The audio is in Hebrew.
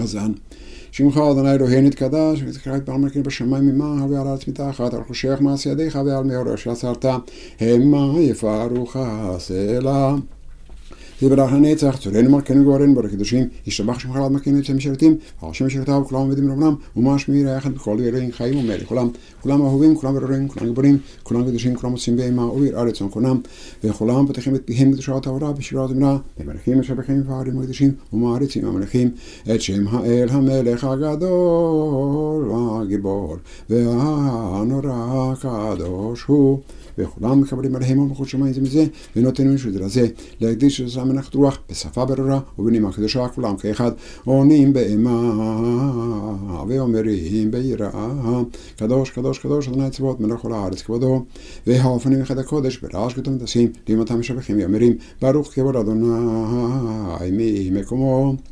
חזן. שמך אדוני אלוהינו נתקדש, ותקרא את פרמלכנו בשמיים ממעל ועל הארץ מתחת, על חושך מעשה ידיך ועל מאור שעשרת, המה יפארוך סלה. תברך לנצח, צורנו מלכנו גוארנו ברוך קדושים, ישתבח שמך לעד מלכנו יוצא משרתים, השם משרתיו וכולם עומדים רבנם, ומשמיע יחד בכל אלוהים חיים ומלך עולם, כולם אהובים, כולם ברורים, כולם גיבורים, כולם קדושים, כולם עושים בהמה וביראת רצון כולם, וכולם פותחים את פיהם בקדושת התורה בשירת אמונה, ומלכים משבחים וערים הקדושים ומעריצים המלכים את שם האל המלך הגדול והגיבור והנורא הקדוש הוא. וכולם מקבלים עליהם מלכות שמיים זה מזה, ונותנים רשות לזה, להקדיש את זה מנחת רוח בשפה ברורה ובנימה קדושה, כולם כאחד עונים באימה ואומרים ביראה, קדוש קדוש קדוש אדוני צבאות מלך כל הארץ כבודו, והאופנים אחד הקודש ברעש גדול ותשים, לימתם משבחים ואומרים ברוך כבוד אדוני ממקומו.